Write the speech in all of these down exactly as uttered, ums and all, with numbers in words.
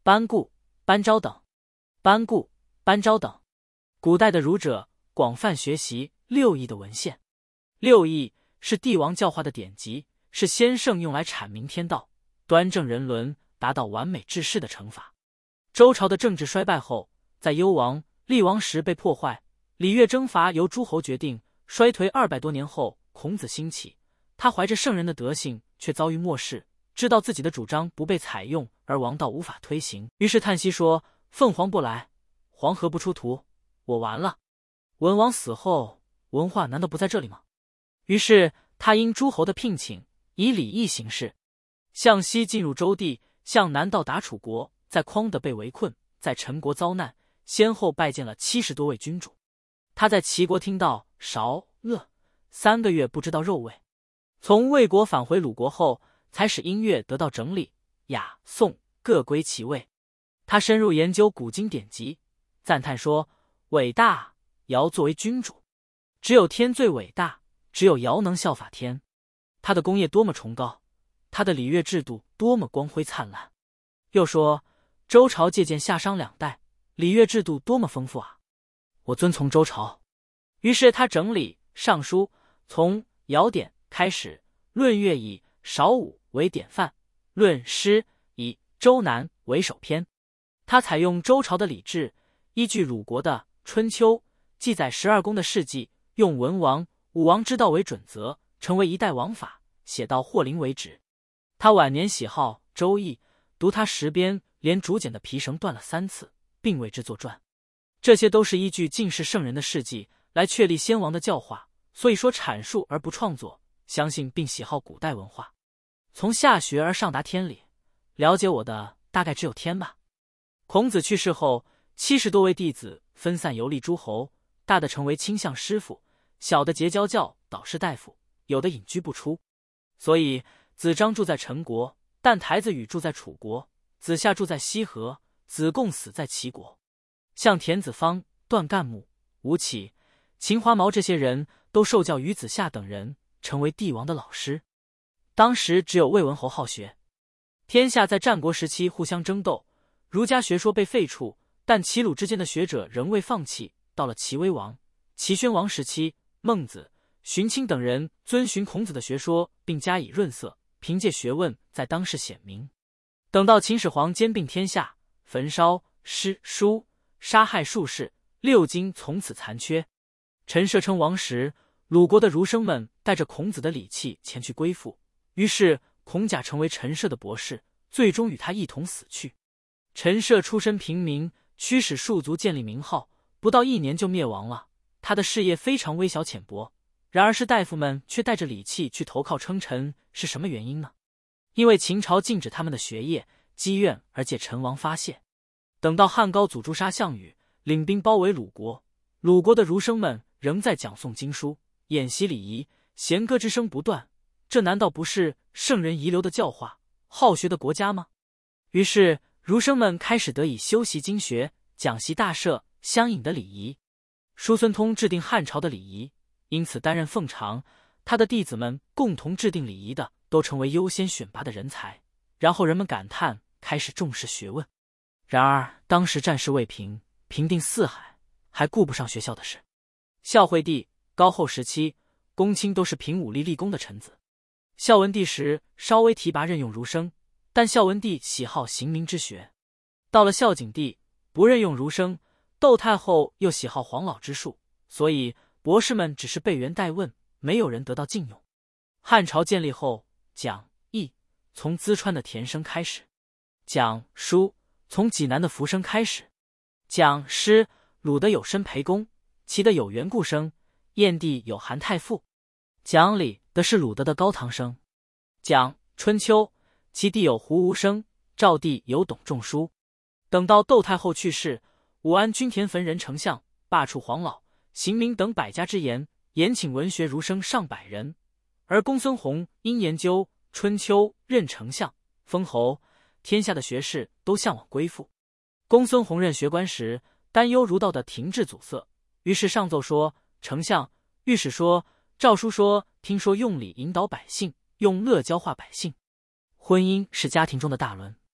班固、班昭等。班固、班昭等，古代的儒者广泛学习六艺的文献。六艺是帝王教化的典籍，是先圣用来阐明天道、端正人伦、达到完美治世的惩罚。周朝的政治衰败后，在幽王、厉王时被破坏，礼乐征伐由诸侯决定，衰颓二百多年后，孔子兴起，他怀着圣人的德性，却遭遇末世，知道自己的主张不被采用，而王道无法推行，于是叹息说：“凤凰不来，黄河不出图，我完了。”文王死后，文化难道不在这里吗？于是他因诸侯的聘请，以礼义行事，向西进入周地，向南到达楚国，在匡德被围困，在陈国遭难，先后拜见了七十多位君主。他在齐国听到韶、乐，三个月不知道肉味。从魏国返回鲁国后，才使音乐得到整理，雅、颂各归其位。他深入研究古今典籍，赞叹说：“伟大！尧作为君主，只有天最伟大，只有尧能效法天。他的功业多么崇高，他的礼乐制度多么光辉灿烂。”又说：“周朝借鉴夏商两代，礼乐制度多么丰富啊！我遵从周朝。”于是他整理《尚书》，从尧典开始，论乐以少武为典范，论诗以周南为首篇。他采用周朝的礼制，依据鲁国的《春秋》，记载十二宫的事迹，用文王、武王之道为准则，成为一代王法，写到霍林为止。他晚年喜好《周易》，读他十编，连竹简的皮绳断了三次，并为之作传。这些都是依据进士圣人的事迹来确立先王的教化，所以说阐述而不创作，相信并喜好古代文化。从下学而上达天理，了解我的大概只有天吧。孔子去世后，七十多位弟子分散游历诸侯，大的成为卿相师傅，小的结交教导士大夫，有的隐居不出。所以子张住在陈国，但台子羽住在楚国，子夏住在西河，子贡死在齐国。像田子方、段干木、吴起、秦华毛这些人都受教于子夏等人，成为帝王的老师。当时只有魏文侯好学，天下在战国时期互相争斗，儒家学说被废黜，但齐鲁之间的学者仍未放弃。到了齐威王、齐宣王时期，孟子、荀卿等人遵循孔子的学说，并加以润色，凭借学问在当世显明。等到秦始皇兼并天下，焚烧诗书，杀害术士，六经从此残缺。陈涉称王时，鲁国的儒生们带着孔子的礼器前去归附，于是孔甲成为陈涉的博士，最终与他一同死去。陈涉出身平民，驱使庶族建立名号，不到一年就灭亡了。他的事业非常微小浅薄，然而士大夫们却带着礼器去投靠称臣，是什么原因呢？因为秦朝禁止他们的学业，积怨而借陈王发泄。等到汉高祖诛杀项羽，领兵包围鲁国，鲁国的儒生们仍在讲诵经书，演习礼仪，弦歌之声不断，这难道不是圣人遗留的教化、好学的国家吗？于是儒生们开始得以修习经学，讲习大社相应的礼仪。叔孙通制定汉朝的礼仪，因此担任奉常，他的弟子们共同制定礼仪的，都成为优先选拔的人才。然后人们感叹，开始重视学问。然而当时战事未平，平定四海，还顾不上学校的事。孝惠帝、高后时期，公卿都是凭武力立功的臣子。孝文帝时稍微提拔任用儒生，但孝文帝喜好刑名之学。到了孝景帝，不任用儒生，窦太后又喜好黄老之术，所以博士们只是备员待问，没有人得到禁用。汉朝建立后，讲义从淄川的田生开始，讲书从济南的浮生开始，讲诗鲁的有申裴公，齐的有袁固生，燕地有韩太傅，讲礼的是鲁德的高堂生，讲春秋齐地有胡无生，赵地有董仲舒。等到窦太后去世，武安均田汾人丞相罢黜黄老、邢明等百家之言，延请文学儒生上百人。而公孙弘因研究春秋任丞相，封侯，天下的学士都向往归附。公孙弘任学官时，担忧儒道的停滞阻塞，于是上奏说丞相，御史说，诏书说，听说用礼引导百姓，用乐教化百姓。婚姻是家庭中的大伦，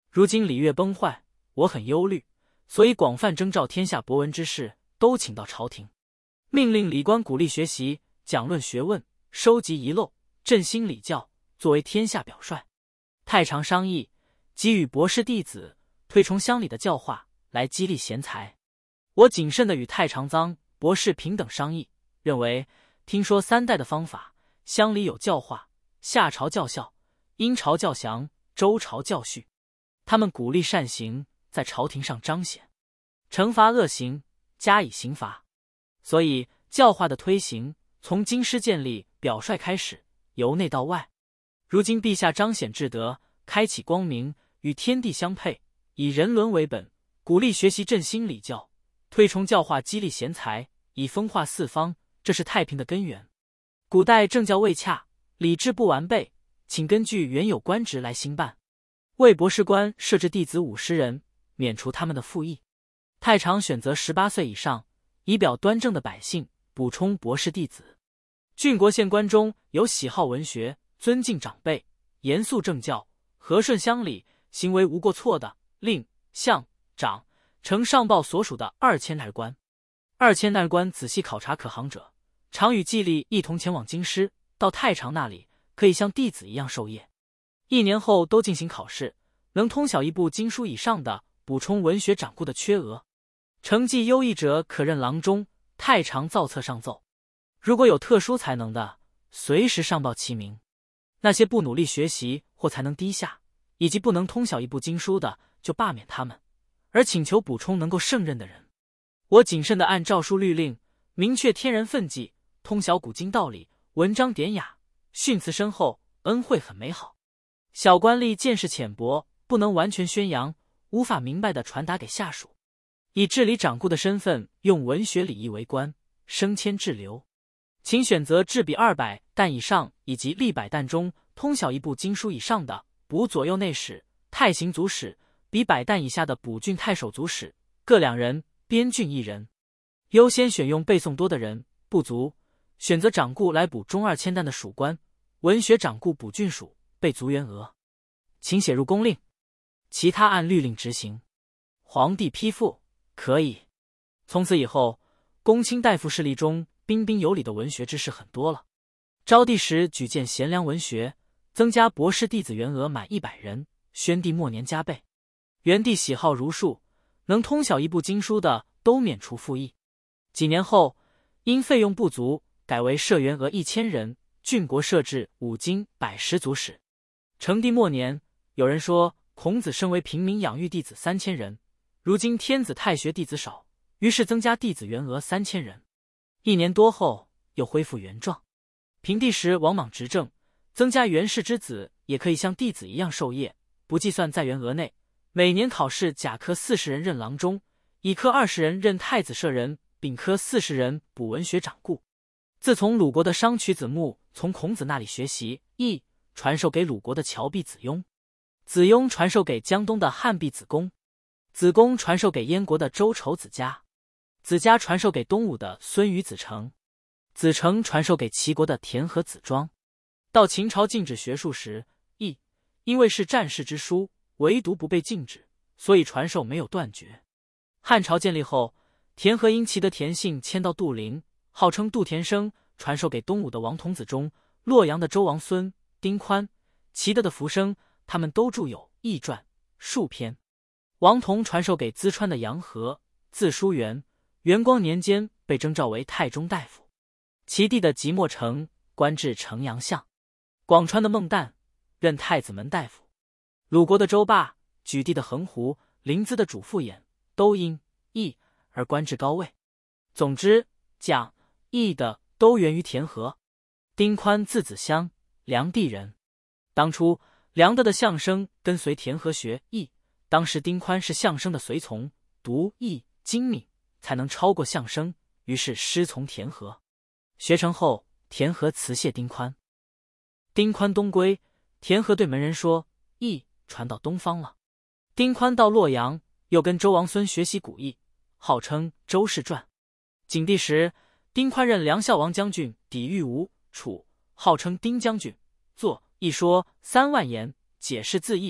如今礼乐崩坏，我很忧虑，所以广泛征召天下博闻之士，都请到朝廷，命令礼官鼓励学习，讲论学问，收集遗漏，振兴礼教，作为天下表率。太常商议，给予博士弟子推崇乡里的教化，来激励贤才。我谨慎地与太常臧博士平等商议，认为听说三代的方法，乡里有教化，夏朝教孝，殷朝教祥，周朝教序，他们鼓励善行，在朝廷上彰显，惩罚恶行，加以刑罚。所以教化的推行，从京师建立表率开始，由内到外。如今陛下彰显至德，开启光明，与天地相配，以人伦为本，鼓励学习振兴礼教，推崇教化，激励贤才，以风化四方，这是太平的根源。古代政教未洽，礼制不完备，请根据原有官职来兴办。为博士官设置弟子五十人，免除他们的赋役。太常选择十八岁以上，仪表端正的百姓，补充博士弟子。郡国县官中有喜好文学，尊敬长辈，严肃政教，和顺乡里，行为无过错的，令、相、长、呈上报所属的二千代官。二千代官仔细考察可行者，常与季历一同前往京师，到太常那里，可以像弟子一样授业。一年后都进行考试，能通晓一部经书以上的，补充文学掌故的缺额。成绩优异者可任郎中。太常造册上奏，如果有特殊才能的，随时上报其名。那些不努力学习或才能低下，以及不能通晓一部经书的，就罢免他们，而请求补充能够胜任的人。我谨慎地按诏书律令，明确天然分际，通晓古今道理，文章典雅，训词深厚，恩惠很美好。小官吏见识浅薄，不能完全宣扬，无法明白地传达给下属。以治理掌故的身份，用文学礼仪为官，升迁治流。请选择制比二百担以上以及历百担中通晓一部经书以上的，补左右内史、太行组史；比百担以下的补郡太守组史，各两人，边郡一人。优先选用背诵多的人，不足选择掌故来补中二千担的属官，文学掌故补郡属，备足员额。请写入公令，其他按律令执行。皇帝批复。可以。从此以后，公卿大夫势力中彬彬有礼的文学之士很多了。昭帝时举荐贤良文学，增加博士弟子员额满一百人。宣帝末年加倍。元帝喜好儒术，能通晓一部经书的都免除赋役。几年后，因费用不足，改为设员额一千人，郡国设置五经百十组史。成帝末年，有人说孔子身为平民养育弟子三千人。如今天子太学弟子少，于是增加弟子员额三千人。一年多后，又恢复原状。平帝时王莽执政，增加元氏之子也可以像弟子一样授业，不计算在员额内。每年考试甲科四十人任郎中，乙科二十人任太子舍人，丙科四十人补文学掌故。自从鲁国的商渠子木从孔子那里学习易，传授给鲁国的乔弼子雍，子雍传授给江东的汉弼子贡，子贡传授给燕国的周仇子嘉，子嘉传授给东吴的孙虞子成，子成传授给齐国的田和子庄。到秦朝禁止学术时，亦因为是战士之书，唯独不被禁止，所以传授没有断绝。汉朝建立后，田和因其的田姓迁到杜陵，号称杜田生，传授给东吴的王童子忠、洛阳的周王孙、丁宽、齐德的福生，他们都著有《易传》数篇。王童传授给淄川的杨和，字叔元，元光年间被征召为太中大夫。其弟的即墨成官至城阳相。广川的孟旦任太子门大夫。鲁国的周霸、举地的横胡、临淄的主父偃，都因易而官至高位。总之，讲易的都源于田和。丁宽字子襄，梁地人。当初梁德的相声跟随田和学易，当时丁宽是相声的随从，读易精敏，才能超过相声，于是师从田和。学成后，田和辞谢丁宽。丁宽东归，田和对门人说易传到东方了。丁宽到洛阳，又跟周王孙学习古易，号称周氏传。景帝时，丁宽任梁孝王将军，抵御吴、楚，号称丁将军，作《一说三万言》，解释字义，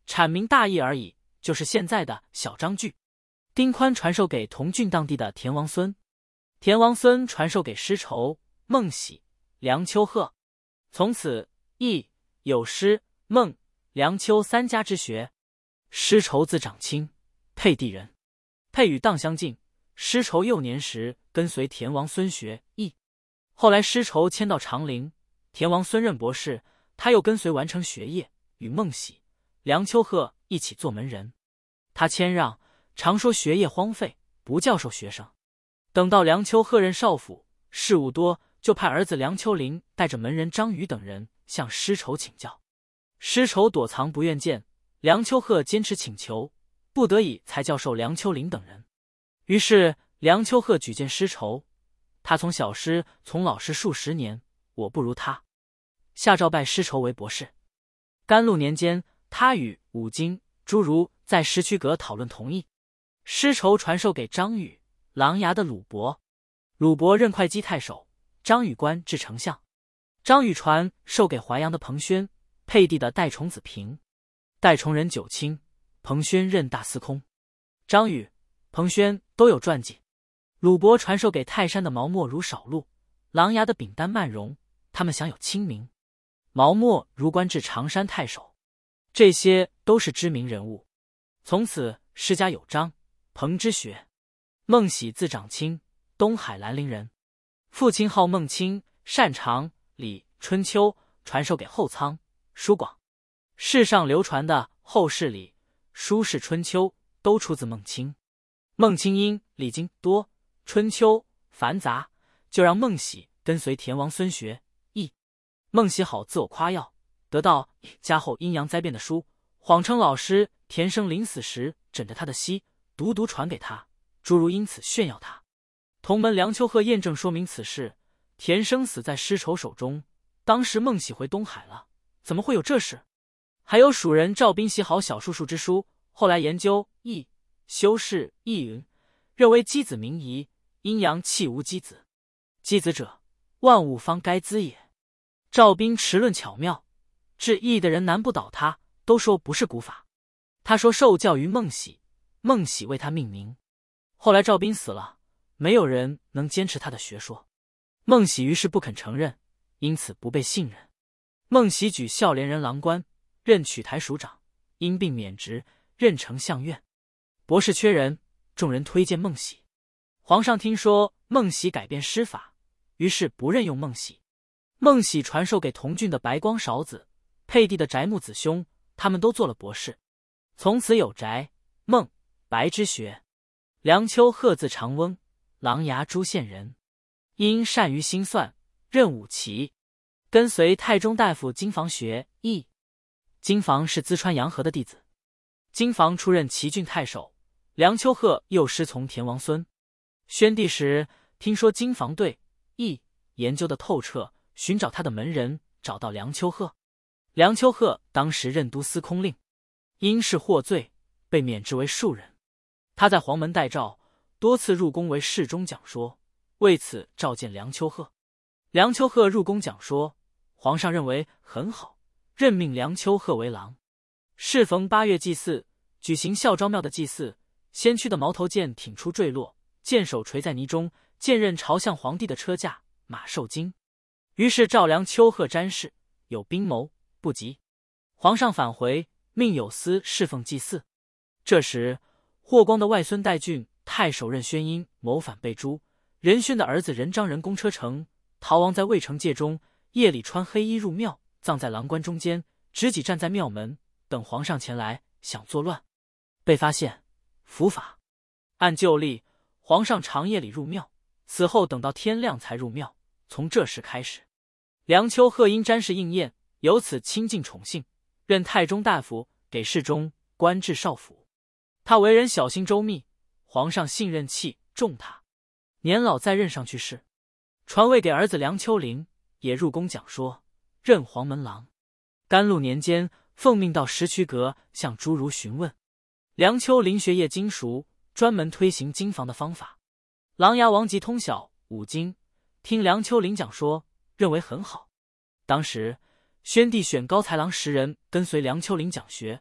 阐明大意而已，就是现在的小章句。丁宽传授给同郡当地的田王孙，田王孙传授给师仇、孟喜、梁丘贺。从此亦有师、孟、梁丘三家之学。师仇字长卿，沛地人，沛与砀相近。师仇幼年时跟随田王孙学艺，后来师仇迁到长陵，田王孙任博士，他又跟随完成学业，与孟喜、梁丘贺一起做门人。他谦让，常说学业荒废，不教授学生。等到梁丘贺任少府，事务多，就派儿子梁丘陵带着门人张宇等人向师仇请教。师仇躲藏不愿见，梁丘贺坚持请求，不得已才教授梁丘陵等人。于是梁丘贺举荐师仇，他从小师从老师数十年，我不如他，下诏拜师仇为博士。甘露年间，他与武经、诸儒在石渠阁讨论同意。师仇传授给张宇、琅琊的鲁伯，鲁伯任会稽太守，张宇官至丞相。张宇传授给淮阳的彭宣、沛地的戴崇子平，戴崇人九卿，彭宣任大司空。张宇、彭宣都有传记。鲁伯传授给泰山的毛默如少禄，琅琊的丙丹曼荣，他们享有清名。毛默如官至常山太守，这些都是知名人物。从此师家有张、彭之学。孟喜字长卿，东海兰陵人，父亲号孟卿，擅长礼、春秋，传授给后仓、叔广。世上流传的后世礼、书世春秋都出自孟卿。孟卿因礼经多，春秋繁杂，就让孟喜跟随田王孙学艺。孟喜好自我夸耀，得到家后阴阳灾变的书，谎称老师田生临死时枕着他的膝，独独传给他，诸如因此炫耀他。同门梁丘贺验证说明此事，田生死在师仇手中，当时孟喜回东海了，怎么会有这事？还有蜀人赵斌习好小术数之书，后来研究易、修饰易云，认为箕子名夷，阴阳气无箕子，箕子者，万物方该资也。赵斌持论巧妙，治易的人难不倒他，都说不是古法。他说受教于孟喜，孟喜为他命名。后来赵斌死了，没有人能坚持他的学说，孟喜于是不肯承认，因此不被信任。孟喜举孝廉人郎官，任曲台署长，因病免职，任丞相院。博士缺人，众人推荐孟喜。皇上听说孟喜改变师法，于是不任用孟喜。孟喜传授给同郡的白光少子、沛地的翟木子兄，他们都做了博士。从此有翟、孟、白之学。梁丘贺字长翁，琅琊诸县人，因善于心算，任武骑，跟随太中大夫金房学艺。金房是淄川杨和的弟子。金房出任齐郡太守，梁丘贺又师从田王孙。宣帝时听说金房对易研究的透彻，寻找他的门人，找到梁丘贺。梁丘贺当时任都司空令，因事获罪，被免职为庶人。他在黄门待诏，多次入宫为侍中讲说，为此召见梁丘贺。梁丘贺入宫讲说，皇上认为很好，任命梁丘贺为郎。适逢八月祭祀，举行孝昭庙的祭祀，先驱的矛头剑挺出坠落，剑手垂在泥中，剑刃朝向皇帝的车驾，马受惊。于是召梁丘贺瞻视，有兵谋，不及。皇上返回，命有司侍奉祭祀。这时霍光的外孙戴俊太守任宣因谋反被诛，任宣的儿子任章人攻车城，逃亡在渭城界中，夜里穿黑衣入庙，葬在郎官中间，执戟站在庙门，等皇上前来，想作乱，被发现，伏法。按旧例，皇上长夜里入庙，此后等到天亮才入庙。从这时开始，梁丘贺因瞻视应验，由此亲近宠幸，任太中大夫，给侍中，官至少府。他为人小心周密，皇上信任器重他，年老在任上去世。传位给儿子梁丘陵，也入宫讲说，任黄门郎。甘露年间，奉命到石渠阁向诸儒询问。梁丘陵学业精熟，专门推行经房的方法。琅琊王吉通晓五经，听梁丘陵讲说，认为很好。当时宣帝选高才郎十人跟随梁丘陵讲学，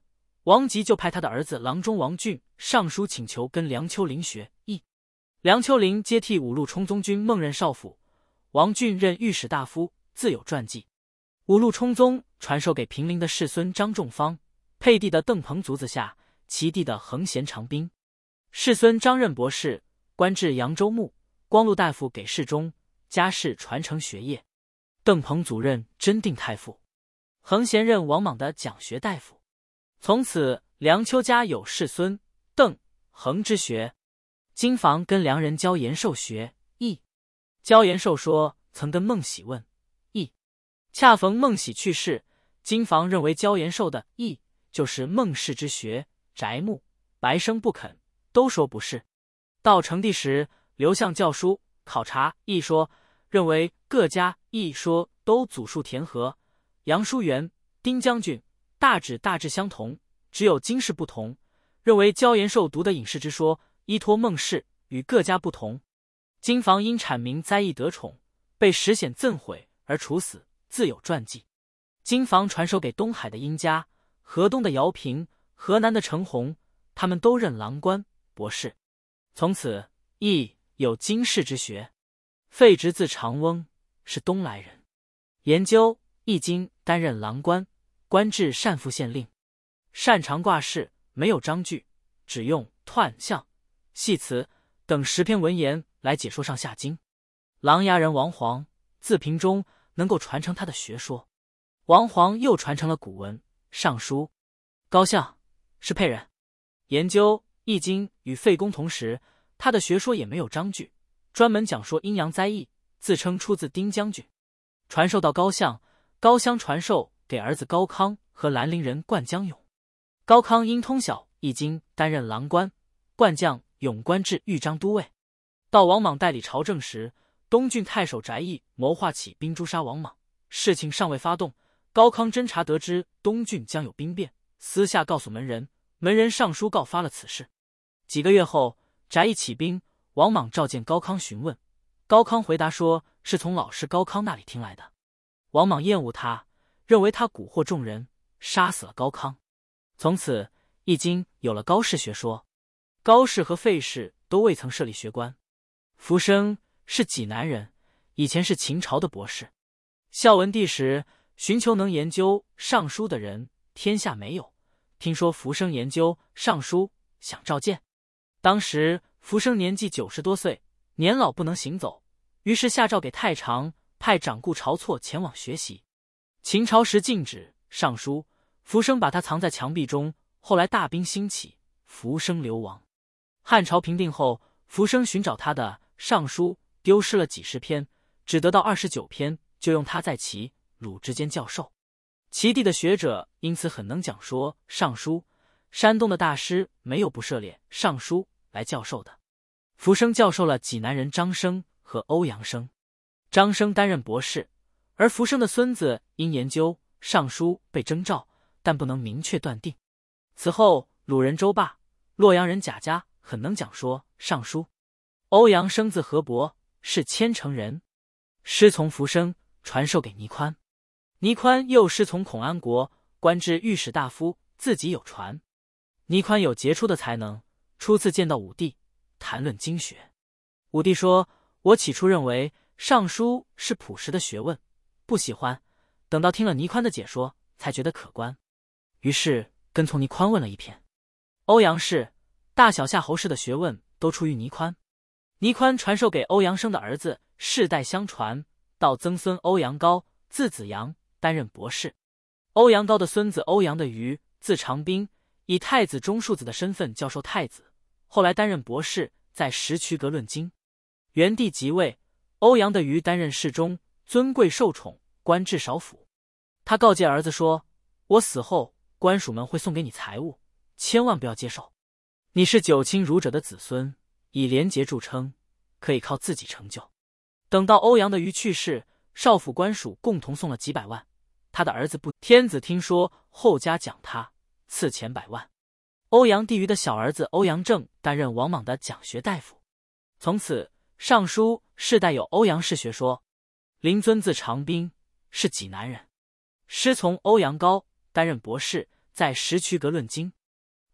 王吉就派他的儿子郎中王俊上书请求跟梁丘陵学艺。梁丘陵接替五路冲宗军孟任少府，王俊任御史大夫，自有传记。五路冲宗传授给平陵的世孙张仲方，沛地的邓彭族子下，齐地的横贤长兵。世孙张任博士，官至扬州牧、光禄大夫，给事中，家世传承学业。邓彭祖任真定太傅，横贤任王莽的讲学大夫。从此梁丘家有世孙、邓、横之学。金房跟梁人焦延寿学艺。焦延寿说曾跟孟喜问艺，恰逢孟喜去世，金房认为焦延寿的艺就是孟氏之学，翟牧、白生不肯，都说不是。到成帝时，刘向教书考察艺说，认为各家艺说都祖述田和、杨叔元、丁将军大致大致相同，只有经世不同，认为焦延寿读的隐士之说依托孟氏，与各家不同。金房因阐明灾异得宠，被石显赠毁而处死，自有传记。金房传授给东海的殷家、河东的姚平、河南的程弘，他们都任郎官、博士。从此亦有经世之学。废侄字长翁，是东来人，研究易经，担任郎官，官至单父县令，擅长卦事，没有章句，只用彖象、系辞等十篇文言来解说上下经。琅琊人王黄，字平中，能够传承他的学说。王黄又传承了古文、尚书。高象是沛人，研究易经与费公同时，他的学说也没有章句，专门讲说阴阳灾异，自称出自丁将军。传授到高象，高襄传授给儿子高康和兰陵人灌江勇。高康因通晓易经，担任郎官，灌将勇官至豫章都尉。到王莽代理朝政时，东郡太守翟义谋划起兵诛杀王莽，事情尚未发动，高康侦察得知东郡将有兵变，私下告诉门人，门人上书告发了此事。几个月后，翟义起兵，王莽召见高康询问，高康回答说是从老师高康那里听来的。王莽厌恶他，认为他蛊惑众人，杀死了高康。从此易经有了高氏学说。高氏和费氏都未曾设立学官。福生是济南人，以前是秦朝的博士。孝文帝时，寻求能研究尚书的人，天下没有。听说福生研究尚书，想召见。当时福生年纪九十多岁，年老不能行走，于是下诏给太常，派长顾晁错前往学习。秦朝时禁止尚书，福生把他藏在墙壁中，后来大兵兴起，福生流亡。汉朝平定后，福生寻找他的尚书丢失了几十篇，只得到二十九篇，就用他在齐、鲁之间教授。齐地的学者因此很能讲说尚书，山东的大师没有不涉猎尚书来教授的。福生教授了济南人张生和欧阳生。张生担任博士，而福生的孙子因研究尚书被征召，但不能明确断定。此后鲁人周霸、洛阳人贾家很能讲说尚书。欧阳生字河伯，是千城人，师从福生，传授给倪宽。倪宽又师从孔安国，官至御史大夫，自己有传。倪宽有杰出的才能，初次见到武帝，谈论经学。武帝说，我起初认为尚书是朴实的学问，不喜欢，等到听了倪宽的解说，才觉得可观，于是跟从倪宽问了一篇。欧阳氏、大小夏侯氏的学问都出于倪宽。倪宽传授给欧阳生的儿子，世代相传，到曾孙欧阳高，字子阳，担任博士。欧阳高的孙子欧阳的余，字长宾，以太子中庶子的身份教授太子，后来担任博士，在石渠阁论经。元帝即位，欧阳的余担任侍中，尊贵受宠，官至少府。他告诫儿子说，我死后官属们会送给你财物，千万不要接受。你是九卿儒者的子孙，以廉洁著称，可以靠自己成就。等到欧阳的余去世，少府官属共同送了几百万，他的儿子不天子听说，后加奖他，赐钱百万。欧阳帝余的小儿子欧阳正担任王莽的讲学大夫。从此尚书世代有欧阳氏学说。林尊字长宾，是济南人，师从欧阳高，担任博士，在石渠阁论经。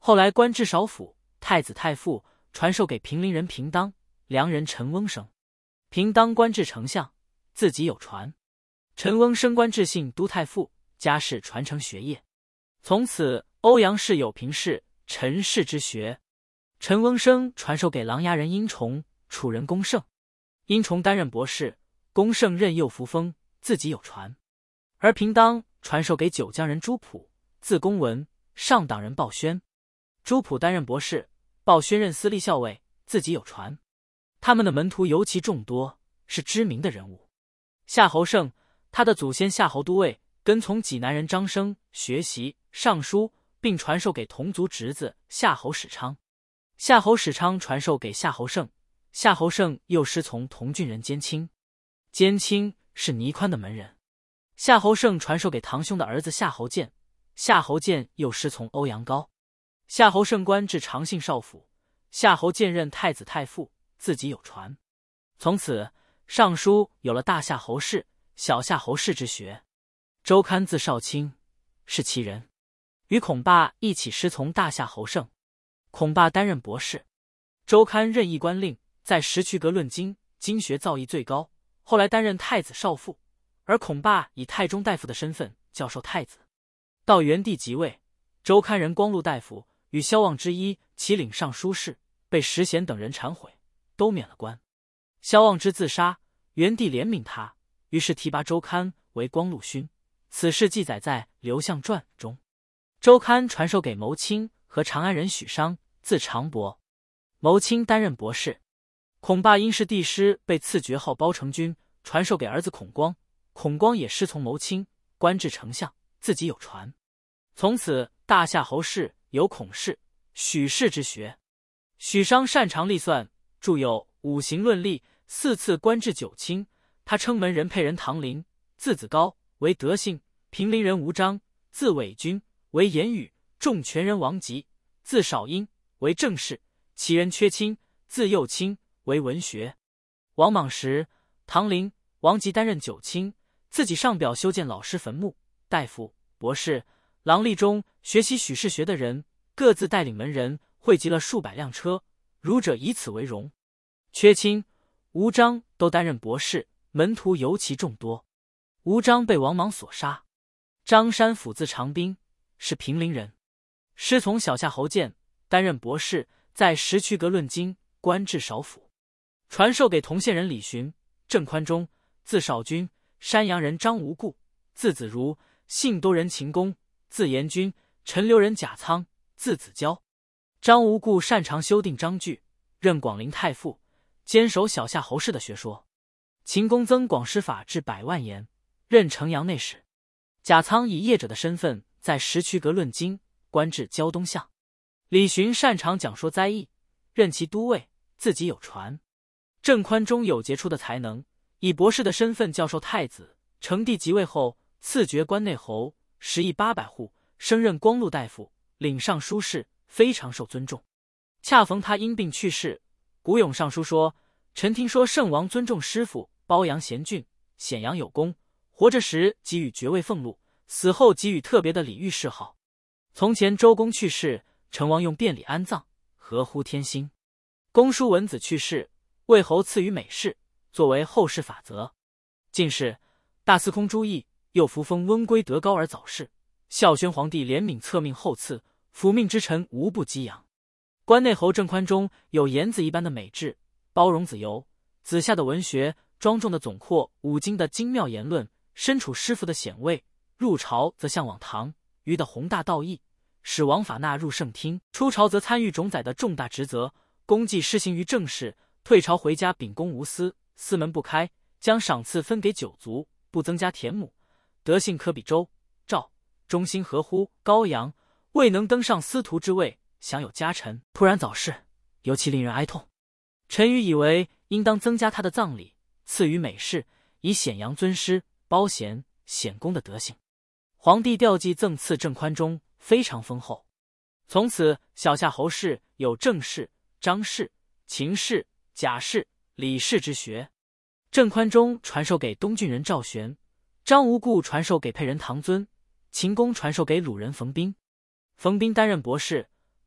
后来官至少府、太子太傅，传授给平陵人平当、梁人陈翁生。平当官至丞相，自己有传。陈翁升官至信都太傅，家世传承学业。从此欧阳氏有平氏、陈氏之学。陈翁生传授给琅琊人殷崇、楚人龚胜。殷崇担任博士，龚胜任右扶风，自己有传。而平当传授给九江人朱普，字公文，上党人鲍宣。朱普担任博士，鲍宣任司隶校尉，自己有传。他们的门徒尤其众多，是知名的人物。夏侯胜，他的祖先夏侯都尉跟从济南人张生学习尚书，并传授给同族侄子夏侯史昌。夏侯史昌传授给夏侯胜，夏侯胜又师从同郡人监清。监清是倪宽的门人。夏侯胜传授给堂兄的儿子夏侯建，夏侯建又师从欧阳高。夏侯胜官至长信少府，夏侯建任太子太傅，自己有传。从此尚书有了大夏侯氏、小夏侯氏之学。周刊字少卿，是其人，与孔霸一起师从大夏侯胜。孔霸担任博士，周刊任意官令，在石渠阁论经，经学造诣最高，后来担任太子少傅，而孔霸以太中大夫的身份教授太子。到元帝即位，周刊人光禄大夫与萧望之一齐领尚书事，被石显等人忏悔，都免了官。萧望之自杀，元帝怜悯他，于是提拔周刊为光禄勋。此事记载在《刘向传》中。周刊传授给牟卿和长安人许商，字长伯。牟卿担任博士。孔霸因是帝师，被赐爵号包成君，传授给儿子孔光。孔光也师从牟卿，官至丞相，自己有传。从此大夏侯氏有孔氏、许氏之学。许商擅长历算，著有《五行论例》，四次官至九卿。他称门人沛人唐林，字子高，为德姓；平陵人吴章，字伪君，为言语；仲泉人王吉，字少英，为正士；齐人阙卿，字右卿，为文学。王莽时，唐林、王吉担任九卿，自己上表修建老师坟墓。大夫、博士、郎吏中学习许氏学的人，各自带领门人，汇集了数百辆车，儒者以此为荣。阙卿、吴章都担任博士，门徒尤其众多。吴章被王莽所杀。张山甫字长斌，是平陵人，师从小夏侯建，担任博士，在石渠阁论经，官至少府。传授给同县人李寻、郑宽中，字少君，山阳人张无故，字子如，信都人秦公，字延君，陈留人贾仓，字子交。张无故擅长修订章句，任广陵太傅，坚守小夏侯氏的学说。秦公增广施法至百万言，任城阳内史。贾仓以业者的身份在石渠阁论经，官至胶东相。李寻擅长讲说灾异，任其都尉，自己有传。郑宽中有杰出的才能，以博士的身份教授太子。成帝即位后，赐爵关内侯，食邑八百户，升任光禄大夫，领尚书事，非常受尊重。恰逢他因病去世，古永上书说：“臣听说圣王尊重师傅，褒扬贤俊，显扬有功，活着时给予爵位俸禄，死后给予特别的礼遇谥号。从前周公去世，成王用便礼安葬，合乎天心。公叔文子去世，魏侯赐予美事，作为后世法则。近世大司空朱毅又扶封温归德高而早逝，孝宣皇帝怜悯册命后赐，辅命之臣无不激扬。关内侯郑宽中有颜子一般的美志，包容子游，子夏的文学，庄重的总括五经的精妙言论，身处师傅的显位，入朝则向往唐虞的宏大道义，使王法纳入圣厅，出朝则参与种宰的重大职责，功绩施行于政事，退朝回家秉公无私，私门不开，将赏赐分给九族，不增加田亩，德性可比周、赵，忠心合乎高阳，未能登上司徒之位，享有家臣，突然早逝，尤其令人哀痛。臣愚以为应当增加他的葬礼，赐予美事，以显扬尊师、褒贤、显功的德行。皇帝调剂赠赐郑宽中非常丰厚。从此小夏侯氏有郑氏、张氏、秦氏、贾氏、李氏之学。郑宽中传授给东郡人赵玄，张无故传授给沛人唐尊，秦公传授给鲁人冯斌。冯斌担任博士，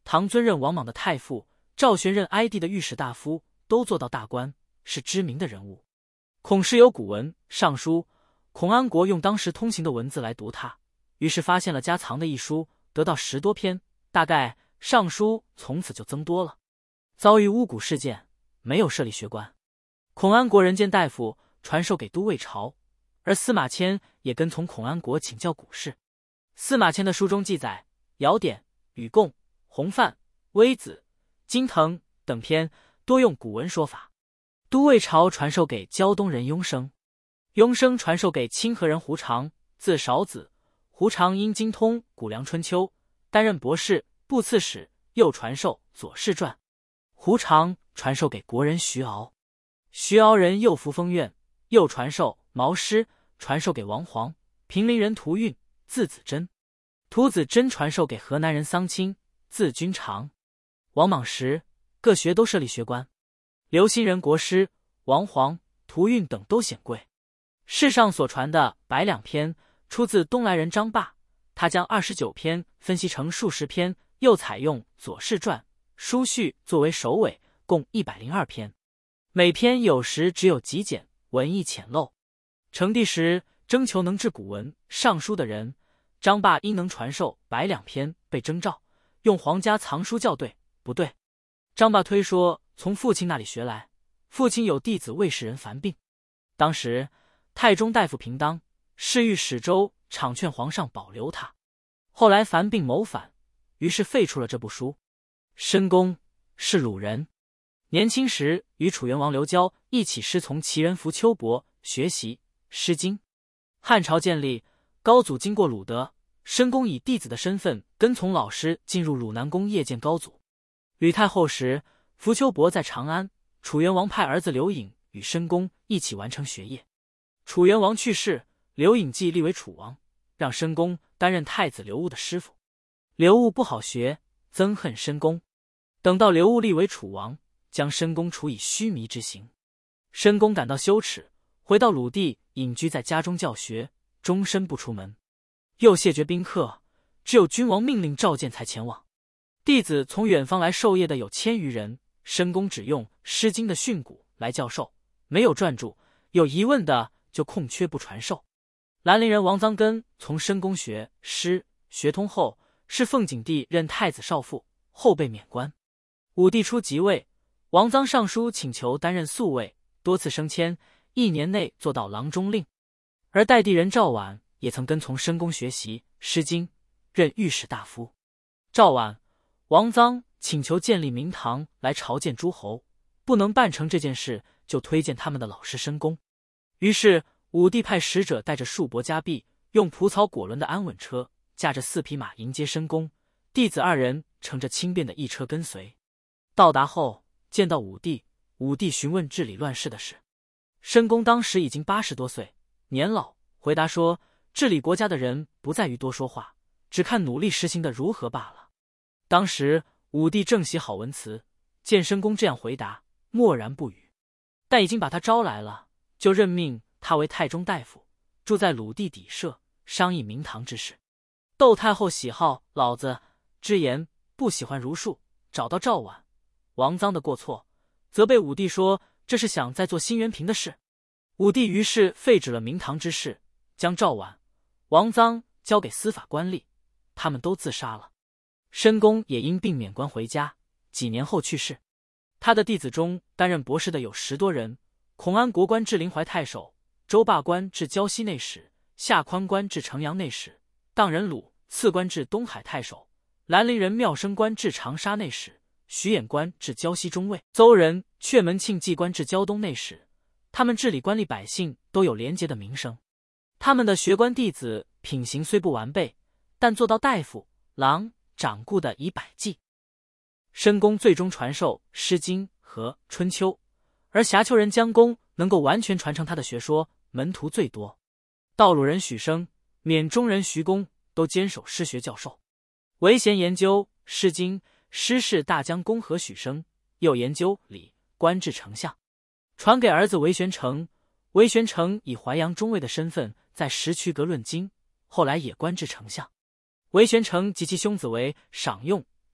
唐尊任王莽的太傅，赵玄任哀帝的御史大夫，都做到大官，是知名的人物。孔氏有古文《尚书》，孔安国用当时通行的文字来读它，于是发现了家藏的一书，得到十多篇，大概《尚书》从此就增多了。遭遇巫蛊事件，没有设立学官。孔安国人见大夫，传授给都尉朝，而司马迁也跟从孔安国请教古事。司马迁的书中记载，尧典、禹贡、洪范、微子、金腾等篇多用古文说法。都尉朝传授给胶东人雍生，雍生传授给清河人胡常，字少子。胡常因精通古梁春秋，担任博士、部刺史，又传授左氏传。胡常传授给国人徐敖，徐敖人又服封院，又传授毛诗，传授给王黄。平陵人涂运，字子真，涂子真传授给河南人桑青，字君长。王莽时，各学都设立学官。刘歆人国师、王黄、涂运等都显贵。世上所传的百两篇，出自东莱人张霸，他将二十九篇分析成数十篇，又采用左氏传、书序作为首尾，共一百零二篇。每篇有时只有极简，文意浅陋。成帝时征求能治古文、尚书的人，张霸因能传授百两篇，被征召，用皇家藏书校对，不对。张霸推说从父亲那里学来，父亲有弟子魏氏人樊病，当时太中大夫平当、侍御史周场劝皇上保留他，后来樊病谋反，于是废除了这部书。申公是鲁人，年轻时与楚元王刘交一起师从齐人扶丘伯学习《诗经》。汉朝建立，高祖经过鲁德，申公以弟子的身份跟从老师进入鲁南宫谒见高祖。吕太后时，扶丘伯在长安，楚元王派儿子刘颖与申公一起完成学业。楚元王去世，刘颖继立为楚王，让申公担任太子刘戊的师傅。刘戊不好学，憎恨申公。等到刘戊立为楚王，将申公处以须弥之刑。申公感到羞耻，回到鲁地隐居在家中教学，终身不出门。又谢绝宾客，只有君王命令召见才前往。弟子从远方来授业的有千余人，申公只用《诗经》的训诂来教授，没有撰著，有疑问的就空缺不传授。兰陵人王臧根从申公学诗，学通后是奉景帝任太子少傅，后被免官。武帝初即位，王臧上书请求担任宿尉，多次升迁，一年内做到郎中令。而代地人赵绾也曾跟从申公学习《诗经》，任御史大夫。赵绾、王臧请求建立明堂来朝见诸侯，不能办成这件事，就推荐他们的老师申公。于是武帝派使者带着数帛加币，用蒲草裹轮的安稳车，驾着四匹马迎接申公，弟子二人乘着轻便的一车跟随。到达后见到武帝，武帝询问治理乱世的事。申公当时已经八十多岁，年老，回答说，治理国家的人不在于多说话，只看努力实行的如何罢了。当时武帝正喜好文辞，见申公这样回答，默然不语。但已经把他招来了，就任命他为太中大夫，住在鲁地邸舍，商议明堂之事。窦太后喜好老子之言，不喜欢儒术，找到赵绾、王臧的过错，责备武帝说这是想再做辛元平的事。武帝于是废止了明堂之事，将赵绾、王臧交给司法官吏，他们都自杀了。申公也因病免官回家，几年后去世。他的弟子中担任博士的有十多人，孔安国官至临淮太守，周霸官至胶西内史，夏宽官至城阳内史，荡人鲁次官至东海太守，兰陵人妙生官至长沙内史，徐衍官至胶西中尉，邹人阙门庆忌官至胶东内史。他们治理官吏百姓都有廉洁的名声。他们的学官弟子品行虽不完备，但做到大夫、郎、掌故的以百计。申公最终传授《诗经》和《春秋》，而峡丘人姜公能够完全传承他的学说，门徒最多。道鲁人许生、缅中人徐公都坚守诗学教授。韦贤研究《诗经》，诗士大将公和许生，又研究礼，官至丞相，传给儿子韦玄成。韦玄成以淮阳中尉的身份在石渠阁论经，后来也官至丞相。韦玄成及其兄子为赏用、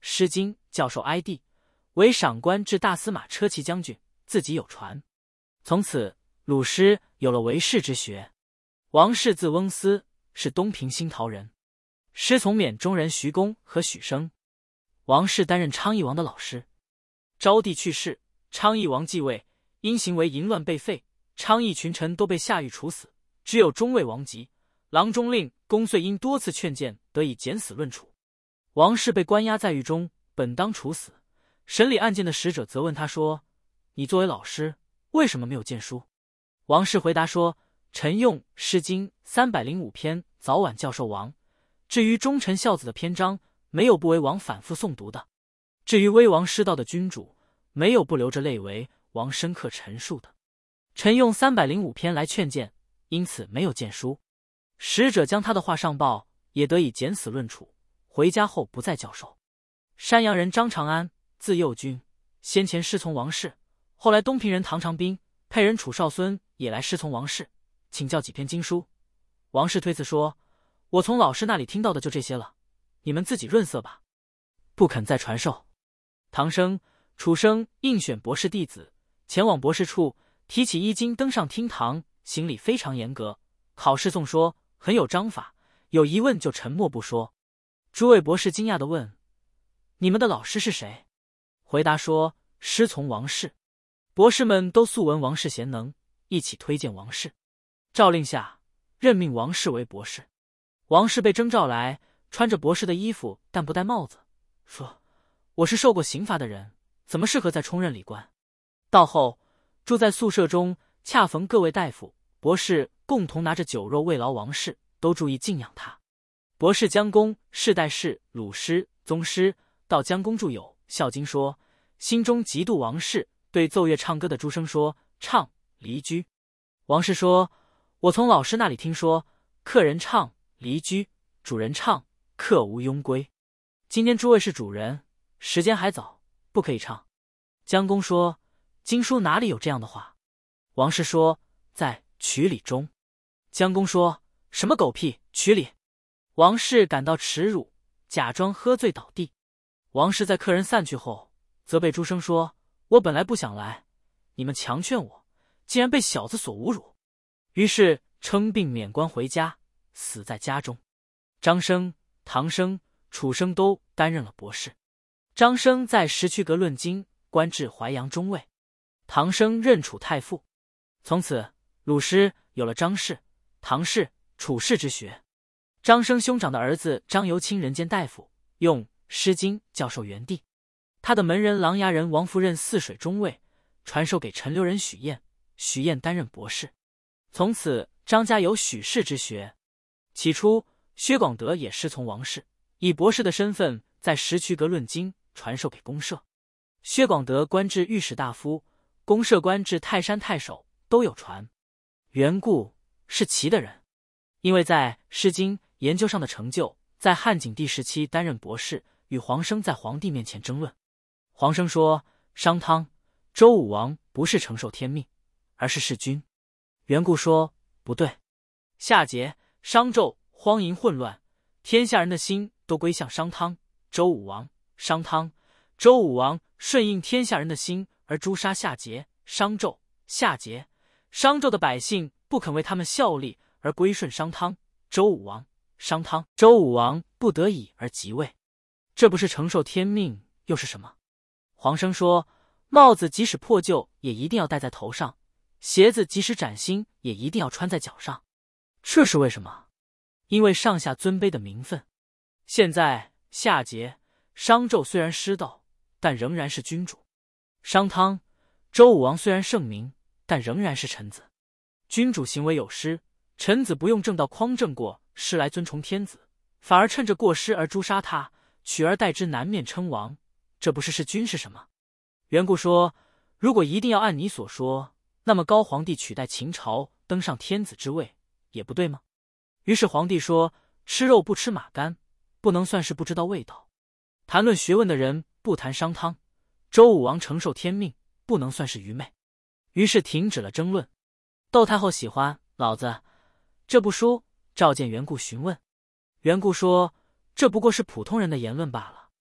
诗经教授哀帝，为赏官至大司马车骑将军，自己有传。从此鲁师有了为士之学。王氏字翁思，是东平新陶人，师从缅中人徐公和许生。王氏担任昌邑王的老师。昭帝去世，昌邑王继位，因行为淫乱被废，昌邑群臣都被下狱处死，只有中尉王吉、郎中令公遂因多次劝谏，得以减死论处。王氏被关押在狱中，本当处死。审理案件的使者责问他说：“你作为老师，为什么没有荐书？”王氏回答说：“臣用《诗经》三百零五篇早晚教授王，至于忠臣孝子的篇章，没有不为王反复诵读的；至于威王师道的君主，没有不流着泪为王深刻陈述的。臣用三百零五篇来劝谏，因此没有荐书。”使者将他的话上报，也得以减死论处。回家后不再教授。山阳人张长安，字右军，先前师从王氏，后来东平人唐长斌、沛人楚少孙也来师从王氏，请教几篇经书。王氏推辞说：“我从老师那里听到的就这些了，你们自己润色吧。”不肯再传授。唐生、楚生应选博士弟子，前往博士处，提起衣襟登上厅堂，行礼非常严格，考试诵说很有章法，有疑问就沉默不说。诸位博士惊讶地问：“你们的老师是谁？”回答说：“师从王氏。”博士们都素闻王氏贤能，一起推荐王氏。诏令下，任命王氏为博士。王氏被征召来，穿着博士的衣服，但不戴帽子，说：“我是受过刑罚的人，怎么适合再充任礼官？”到后住在宿舍中，恰逢各位大夫、博士共同拿着酒肉慰劳王氏，都注意敬仰他。博士将公世代士鲁师、宗师到将公著有《孝经》，说心中嫉妒王氏，对奏乐唱歌的诸生说：“唱离居。”王氏说：“我从老师那里听说，客人唱离居，主人唱客无庸归。今天诸位是主人，时间还早，不可以唱。”将公说：“经书哪里有这样的话？”王氏说：“在曲礼中。”将公说：“什么狗屁曲礼！”王氏感到耻辱，假装喝醉倒地。王氏在客人散去后，责备诸生说：“我本来不想来，你们强劝我，竟然被小子所侮辱。”于是称病免官回家，死在家中。张生、唐生、楚生都担任了博士。张生在石渠阁论经，官至淮阳中尉；唐生任楚太傅。从此鲁师有了张氏、唐氏、楚氏之学。张生兄长的儿子张由清人间大夫，用《诗经》教授元帝。他的门人琅琊人王福任泗水中尉，传授给陈留人许晏，许晏担任博士。从此张家有许氏之学。起初薛广德也师从王氏，以博士的身份在石渠阁论经，传授给公社。薛广德官至御史大夫，公社官至泰山太守，都有传。缘故是齐的人，因为在《诗经》研究上的成就，在汉景帝时期担任博士，与黄生在皇帝面前争论。黄生说：“商汤、周武王不是承受天命，而是弑君。”缘故说：“不对。夏桀、商纣荒淫混乱，天下人的心都归向商汤、周武王。商汤、周武王顺应天下人的心，而诛杀夏桀、商纣。夏桀、商纣的百姓不肯为他们效力，而归顺商汤、周武王。商汤、周武王不得已而即位，这不是承受天命又是什么？”黄生说：“帽子即使破旧也一定要戴在头上，鞋子即使崭新也一定要穿在脚上。这是为什么？因为上下尊卑的名分。现在夏桀、商纣虽然失道，但仍然是君主；商汤、周武王虽然圣明，但仍然是臣子。君主行为有失，臣子不用正道匡正过失来尊崇天子，反而趁着过失而诛杀他，取而代之，南面称王，这不是弑君是什么？”缘故说：“如果一定要按你所说，那么高皇帝取代秦朝登上天子之位，也不对吗？”于是皇帝说：“吃肉不吃马肝，不能算是不知道味道；谈论学问的人不谈商汤、周武王承受天命，不能算是愚昧。”于是停止了争论。窦太后喜欢老子这部书，召见缘故询问。缘故说：“这不过是普通人的言论罢了。”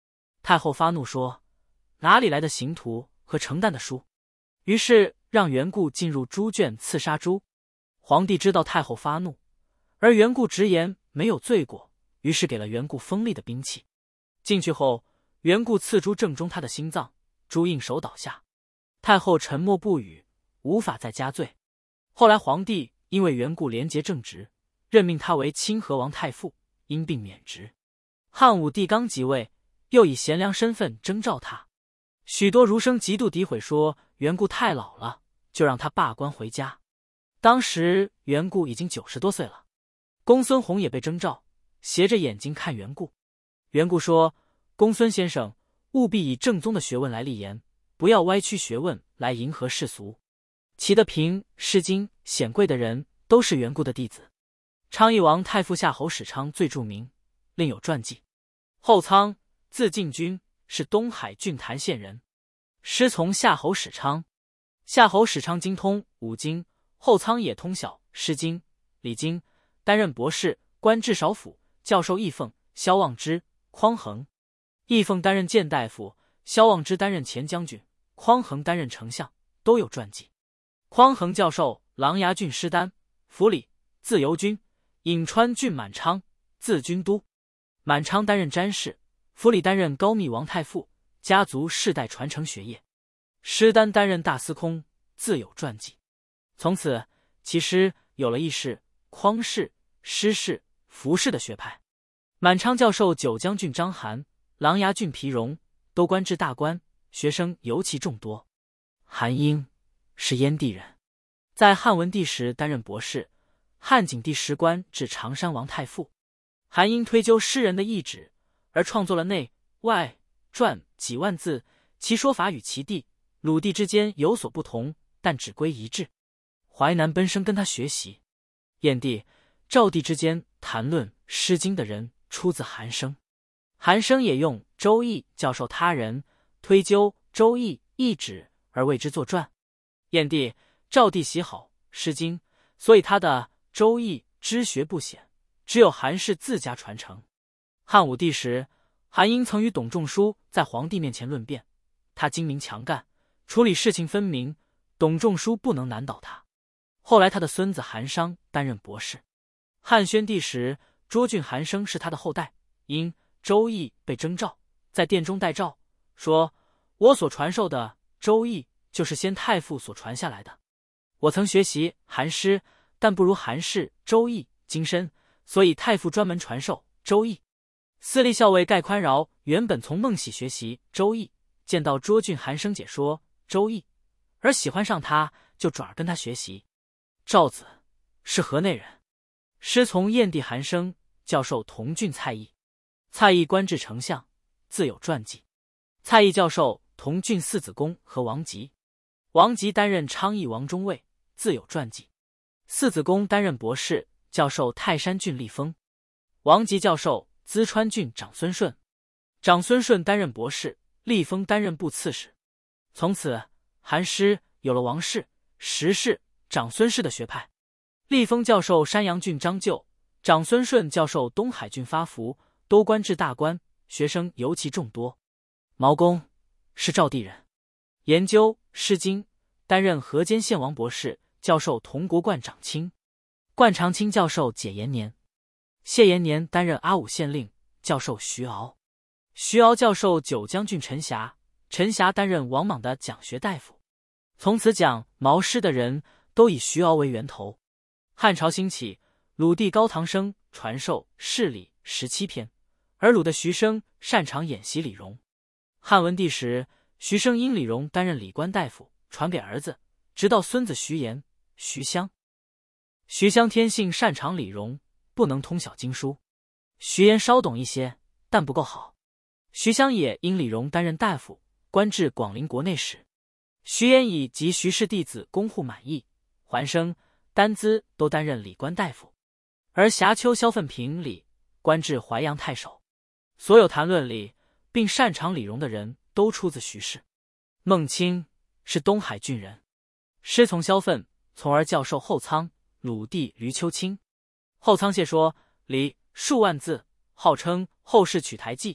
太后发怒说：“哪里来的刑徒和承担的书？”于是让袁固进入猪圈刺杀猪。皇帝知道太后发怒，而袁固直言没有罪过，于是给了袁固锋利的兵器。进去后，袁固刺猪正中他的心脏，猪应手倒下。太后沉默不语，无法再加罪。后来皇帝因为袁固廉洁正直，任命他为清河王太傅，因病免职。汉武帝刚即位，又以贤良身份征召他。许多儒生极度诋毁说袁固太老了，就让他罢官回家。当时袁固已经九十多岁了。公孙弘也被征召，斜着眼睛看袁固。袁固说：“公孙先生，务必以正宗的学问来立言，不要歪曲学问来迎合世俗。”齐德平、诗经、显贵的人都是袁固的弟子。昌邑王太傅夏侯史昌最著名，另有传记。后仓，字敬君，是东海郡谭县人，师从夏侯史昌。夏侯史昌精通五经，后仓也通晓《诗经》《礼经》，担任博士，官至少府，教授义奉、萧望之、匡衡。义奉担任谏大夫，萧望之担任前将军，匡衡担任丞相，都有传记。匡衡教授琅琊郡师丹，府里，字由君，颍川郡满昌，字君都。满昌担任詹事，府里担任高密王太傅，家族世代传承学业。师丹担任大司空，自有传记。从此其师有了义士、匡氏、施氏、符氏的学派。满昌教授九江郡章邯，琅琊郡皮荣，都官至大官，学生尤其众多。韩英是燕地人，在汉文帝时担任博士，汉景帝时官至常山王太傅。韩英推究诗人的意旨，而创作了内外传几万字，其说法与齐地、鲁地之间有所不同，但只归一致。淮南奔生跟他学习。燕帝、赵帝之间谈论《诗经》的人出自韩生。韩生也用《周易》教授他人，推究《周易》意旨而为之作传。燕帝、赵帝喜好《诗经》，所以他的《周易》知学不显，只有韩氏自家传承。汉武帝时，韩英曾与董仲舒在皇帝面前论辩，他精明强干，处理事情分明，董仲舒不能难倒他。后来他的孙子韩商担任博士。汉宣帝时，涿郡韩生是他的后代，因《周易》被征召，在殿中待诏，说：“我所传授的《周易》就是先太傅所传下来的。我曾学习韩诗，但不如韩氏《周易》精深，所以太傅专门传授《周易》。”司隶校尉盖宽饶原本从孟喜学习《周易》，见到涿郡韩生解说《周易》，而喜欢上他，就转而跟他学习。赵子是河内人，师从燕帝韩生，教授同郡蔡邕。蔡邕官至丞相，自有传记。蔡邕教授同郡四子公和王吉。王吉担任昌邑王中尉，自有传记。四子公担任博士，教授泰山郡立丰。王吉教授淄川郡长孙顺。长孙顺担任博士，立丰担任部刺史。从此韩师有了王氏、石氏、长孙氏的学派。立丰教授山阳郡张就，长孙顺教授东海郡发福，都官至大官，学生尤其众多。毛公是赵地人，研究《诗经》，担任河间县王博士，教授同国观长卿。灌长卿教授解延年。谢延年担任阿武县令，教授徐敖。徐敖教授九江郡陈霞，陈霞担任王莽的讲学大夫。从此讲毛诗的人都以徐敖为源头。汉朝兴起，鲁帝高唐生传授《释礼》十七篇，而鲁的徐生擅长演习李荣。汉文帝时，徐生因李荣担任礼官大夫，传给儿子，直到孙子徐延、徐襄。徐襄天性擅长礼容，不能通晓经书。徐延稍懂一些，但不够好。徐襄也因李荣担任大夫，官至广陵国内史。徐延以及徐氏弟子公户满意、桓生、丹兹都担任礼官大夫，而瑕丘、萧奋平礼官至淮阳太守。所有谈论礼并擅长礼容的人都出自徐氏。孟卿是东海郡人，师从萧奋，从而教授后仓、鲁地闾丘卿。后仓谢说礼数万字，号称后世取台记，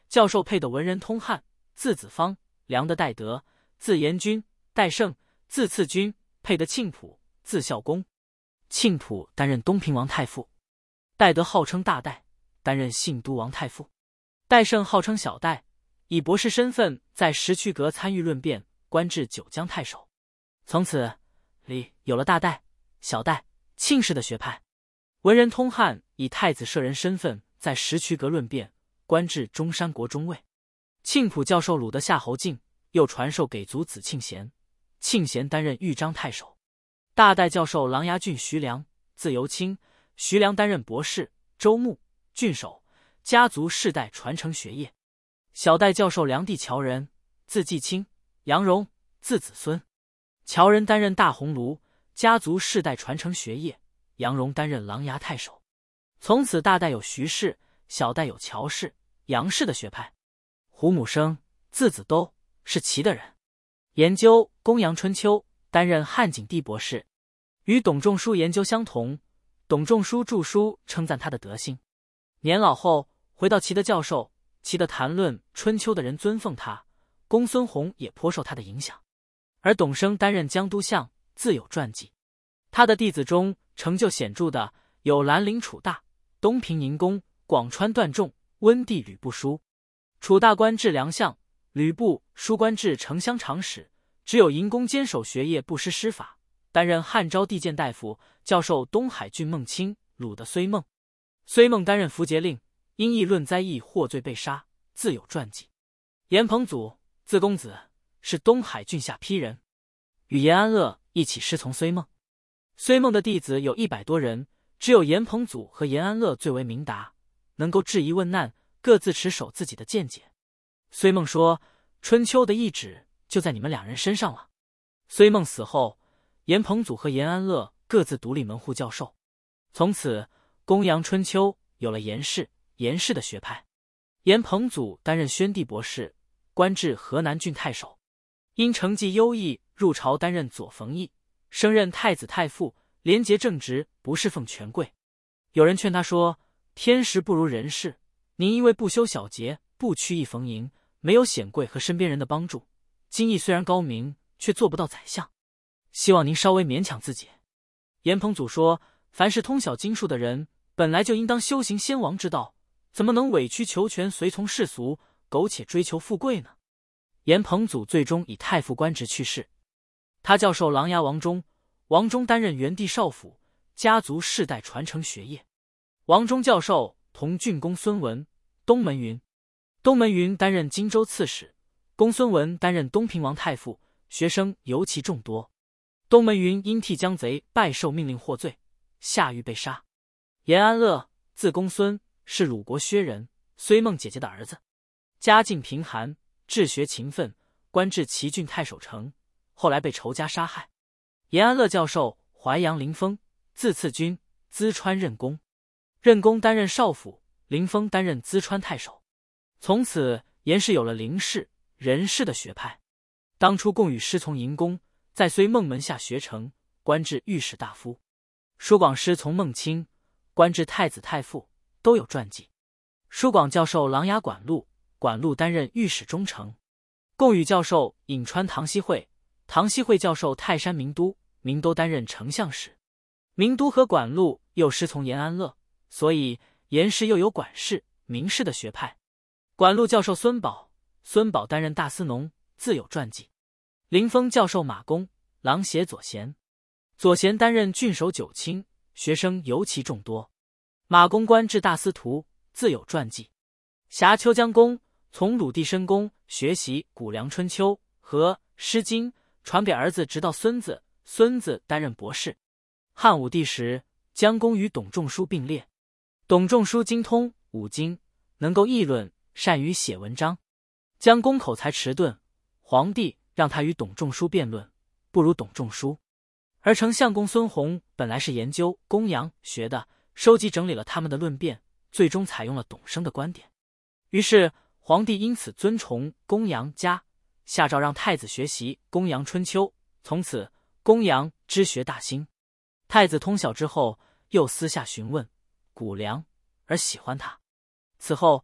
教授配的文人通汉，字子方，梁的戴德，字延君，戴胜，字次君，配的庆普，字孝公。庆普担任东平王太傅，戴德号称大戴，担任信都王太傅。戴胜号称小戴，以博士身份在石渠阁参与论辩，官至九江太守。从此里有了大戴、小戴、庆氏的学派。文人通汉以太子舍人身份在石渠阁论辩，官至中山国中尉。庆普教授鲁的夏侯敬，又传授给族子庆贤，庆贤担任豫章太守。大戴教授琅琊郡徐良，字由清，徐良担任博士、州牧、郡守，家族世代传承学业。小戴教授梁地乔人，字季清，杨荣，字子孙。乔人担任大鸿胪，家族世代传承学业，杨荣担任琅琊太守。从此大戴有徐氏，小戴有乔氏、杨氏的学派。胡母生，字子兜，是齐的人，研究《公羊春秋》，担任汉景帝博士，与董仲舒研究相同。董仲舒著书称赞他的德行。年老后回到齐的教授，齐的谈论春秋的人尊奉他，公孙弘也颇受他的影响。而董生担任江都相，自有传记。他的弟子中成就显著的有兰陵楚大、东平宁公、广川段仲、温地吕不书。楚大官至良相，吕布、书官至丞相长史，只有银公坚守学业，不失师法，担任汉昭帝谏大夫，教授东海郡孟卿、鲁的虽孟。虽孟担任符节令，因议论灾异获罪被杀，自有传记。严彭祖，字公子，是东海郡下邳人，与严安乐一起师从虽孟。虽孟的弟子有一百多人，只有严彭祖和严安乐最为明达，能够质疑问难，各自持守自己的见解。虽孟说，春秋的意旨就在你们两人身上了。虽孟死后，严彭祖和严安乐各自独立门户教授，从此公羊春秋有了严氏、严氏的学派。严彭祖担任宣帝博士，官至河南郡太守，因成绩优异，入朝担任左冯翊，升任太子太傅，廉洁正直，不侍奉权贵。有人劝他说，天时不如人事，您因为不修小节，不曲意逢迎，没有显贵和身边人的帮助，经义虽然高明，却做不到宰相，希望您稍微勉强自己。严彭祖说，凡是通晓经术的人，本来就应当修行先王之道，怎么能委曲求全，随从世俗，苟且追求富贵呢？严彭祖最终以太傅官职去世。他教授琅琊王忠，王忠担任元帝少府，家族世代传承学业。王忠教授同郡公孙文、东门云。东门云担任荆州刺史，公孙文担任东平王太傅，学生尤其众多。东门云因替江贼拜受命令获罪，下狱被杀。严安乐，字公孙，是鲁国薛人，虽孟姐姐的儿子，家境贫寒，治学勤奋，官至齐郡太守丞，后来被仇家杀害。严安乐教授淮阳临风，字次君，淄川任公。任公担任少府，临风担任淄川太守。从此严氏有了林氏、任氏的学派。当初共与师从银公，在虽孟门下学成，官至御史大夫。舒广师从孟卿，官至太子太傅，都有传记。舒广教授琅琊管路，管路担任御史中丞。共与教授颍川唐熙惠，唐熙惠教授泰山明都，明都担任丞相使。明都和管路又师从严安乐，所以严氏又有管氏、明氏的学派。管路教授孙宝，孙宝担任大司农，自有传记。临风教授马公，郎协左贤，左贤担任郡守九卿，学生尤其众多。马公官至大司徒，自有传记。辖秋江公从鲁地申公学习《谷梁春秋》和《诗经》，传给儿子，直到孙子，孙子担任博士。汉武帝时，江公与董仲舒并列。董仲舒精通五经，能够议论，善于写文章。江公口才迟钝，皇帝让他与董仲舒辩论，不如董仲舒。而丞相公孙弘本来是研究公羊学的，收集整理了他们的论辩，最终采用了董生的观点。于是皇帝因此尊崇公羊家，下诏让太子学习《公羊春秋》，从此公羊知学大兴。太子通晓之后，又私下询问谷梁，而喜欢他。此后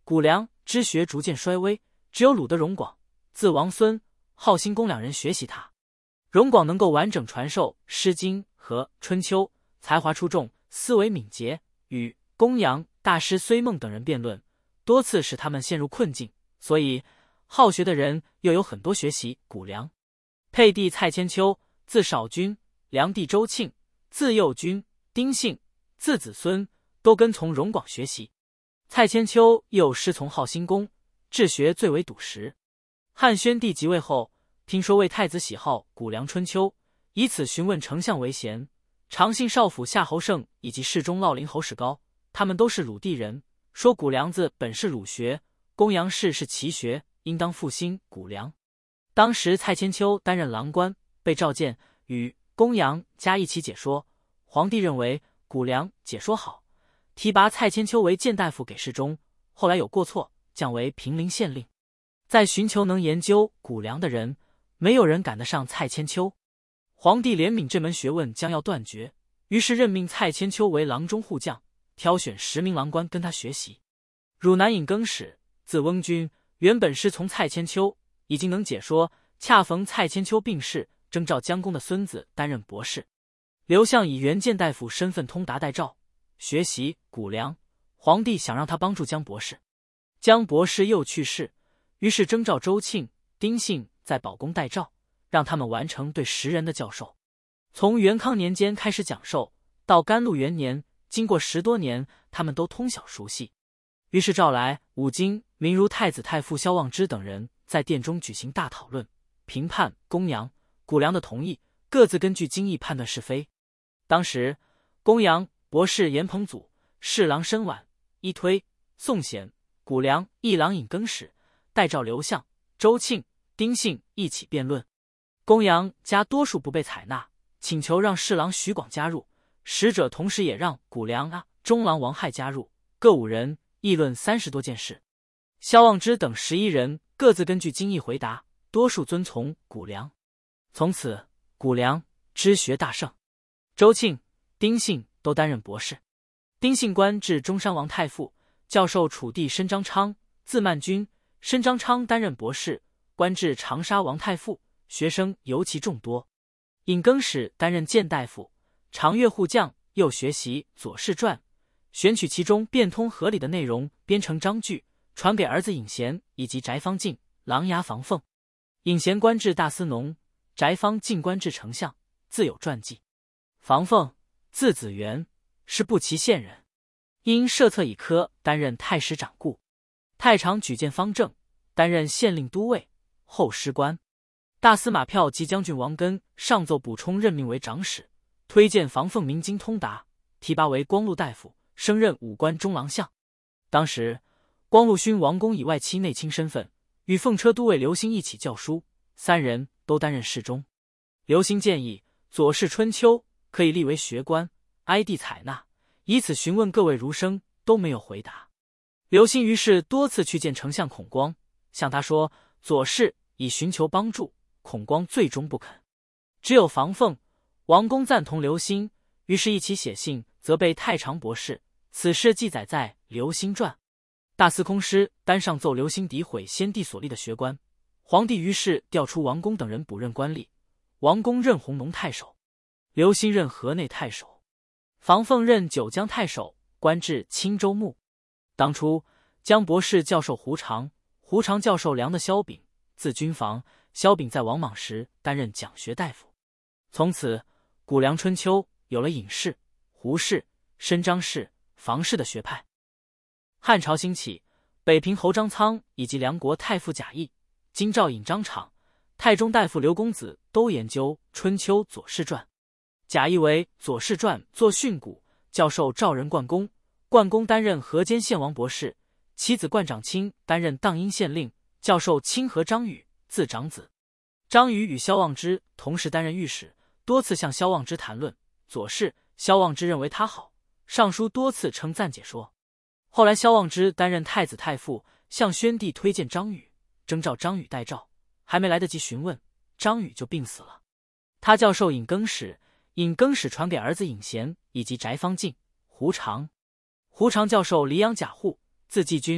谷梁知学逐渐衰微，只有鲁德、荣广、自王孙、浩兴公两人学习他。荣广能够完整传授《诗经》和《春秋》，才华出众，思维敏捷，与公羊、大师崔孟等人辩论，多次使他们陷入困境，所以好学的人又有很多学习谷梁。沛地蔡千秋，字少君，梁帝周庆，字幼君，丁姓，字子孙，都跟从荣广学习。蔡千秋又师从浩兴公，治学最为笃实。汉宣帝即位后，听说魏太子喜好谷梁《春秋》，以此询问丞相韦贤、长信少府夏侯胜以及侍中烙陵侯史高，他们都是鲁地人，说谷梁子本是鲁学，公羊氏是齐学，应当复兴谷梁。当时蔡千秋担任郎官，被召见，与公羊加一起解说。皇帝认为谷梁解说好，提拔蔡千秋为谏大夫给事中，后来有过错，降为平陵县令。在寻求能研究谷梁的人，没有人赶得上蔡千秋。皇帝怜悯这门学问将要断绝，于是任命蔡千秋为郎中护将，挑选十名郎官跟他学习。汝南尹更始，字翁君，原本师从蔡千秋，已经能解说，恰逢蔡千秋病逝，征召姜公的孙子担任博士。刘向以原谏大夫身份通达代诏，学习谷梁。皇帝想让他帮助姜博士，姜博士又去世，于是征召周庆、丁信在保宫代诏，让他们完成对十人的教授。从元康年间开始讲授，到甘露元年，经过十多年，他们都通晓熟悉。于是召来五经名如太子太傅萧望之等人，在殿中举行大讨论，评判公羊、谷梁的同意，各自根据经义判断是非。当时公羊博士严彭祖、侍郎申婉、一推、宋显、谷梁一郎尹更始、代诏刘向、周庆、丁信一起辩论。公羊家多数不被采纳，请求让侍郎徐广加入，使者同时也让谷梁啊、中郎王亥加入，各五人议论三十多件事。萧望之等十一人各自根据经义回答，多数遵从谷梁。从此谷梁知学大盛。周庆、丁信都担任博士。丁信官至中山王太傅，教授楚地申张昌，字曼君，申张昌担任博士，官至长沙王太傅，学生尤其众多。尹更始担任谏大夫，长乐护将，又学习《左氏传》，选取其中变通合理的内容，编成章句，传给儿子尹贤以及翟方进、琅琊房凤。尹贤官至大司农，翟方进官至丞相，自有传记。房凤字子元，是不齐县人，因设策以科担任太史长顾，太常举荐方正，担任县令都尉，后师官。大司马票及将军王根上奏补充任命为长史，推荐房凤明经通达，提拔为光禄大夫，升任武官中郎相。当时光禄勋王公以外戚内卿身份，与奉车都尉刘兴一起教书，三人都担任侍中。刘兴建议《左氏春秋》可以立为学官，哀帝采纳，以此询问各位儒生，都没有回答。刘兴于是多次去见丞相孔光，向他说左氏以寻求帮助，孔光最终不肯。只有房凤、王公赞同刘兴，于是一起写信责备太常博士。此事记载在《刘兴传》。大司空师单上奏刘兴诋毁先帝所立的学官，皇帝于是调出王公等人补任官吏，王公任弘农太守，刘兴任河内太守，房凤任九江太守，官至青州牧。当初姜博士教授胡常，胡常教授梁的萧炳，字君房，萧炳在王莽时担任讲学大夫。从此谷梁春秋有了尹氏、胡氏、申张氏、房氏的学派。汉朝兴起，北平侯张苍以及梁国太傅贾谊、京兆尹张敞、太中大夫刘公子都研究《春秋左氏传》。贾谊为《左氏传》作训诂，教授赵人灌公，灌公担任河间县王博士，其子灌长卿担任荡阴县令，教授清河张宇，字长子。张宇与萧望之同时担任御史，多次向萧望之谈论左氏，萧望之认为他好，上书多次称赞解说。后来萧望之担任太子太傅，向宣帝推荐张宇，征召张宇代诏，还没来得及询问，张宇就病死了。他教授尹更始，尹更始传给儿子尹贤以及翟方进、胡常。胡常教授黎阳贾护，字季君，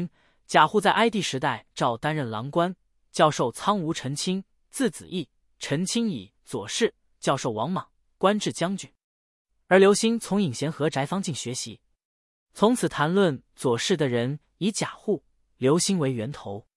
贾护在哀帝时代诏担任郎官，教授苍梧陈清，字子义，陈清以左侍，教授王莽，官至将军。而刘歆从隐贤和翟方进学习，从此谈论左氏的人以贾护、刘歆为源头。